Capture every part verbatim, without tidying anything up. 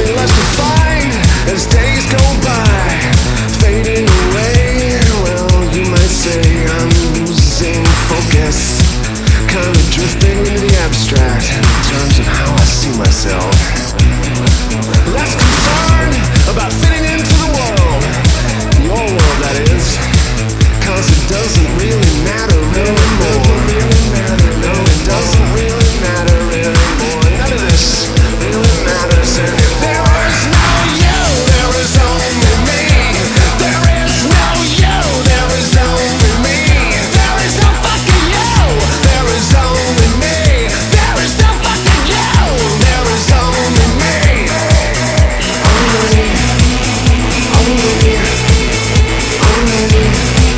less to find as days go by, fading away. Well, you might say I'm losing focus, kind of drifting into the abstract in terms of how I see myself. Less concerned about fitting into the world, your world that is, cause it doesn't really matter anymore. No, it doesn't really matter anymore. None of this really matters anymore. There is no you, there is only me. There is no you, there is only me. There is no fucking you, there is only me. There is no fucking you, there is only me. Only, only, only, only.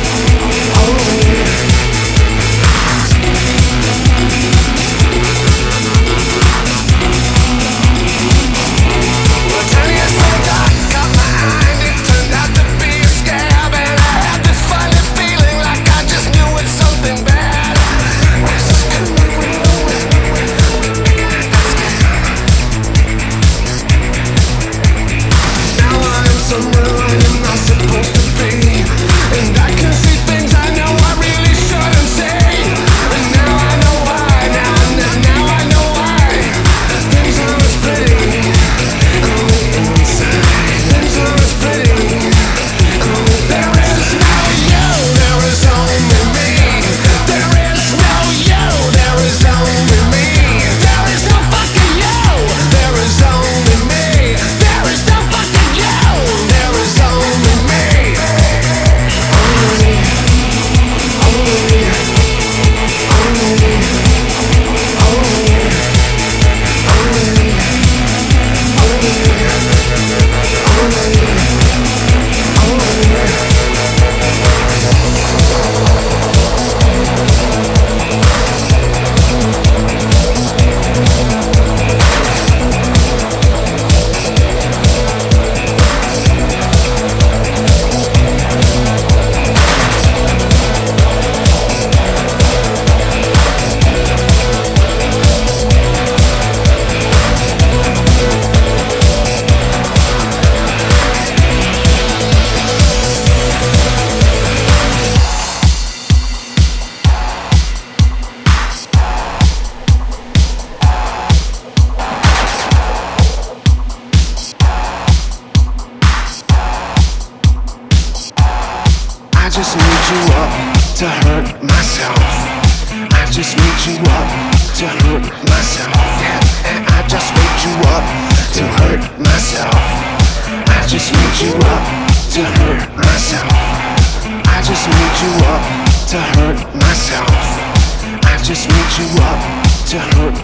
I just made you up to hurt myself. I just made you up to hurt myself. Yeah, and I just made you up to hurt myself. I just made you up to hurt myself. I just made you up to hurt myself. I just made you up to hurt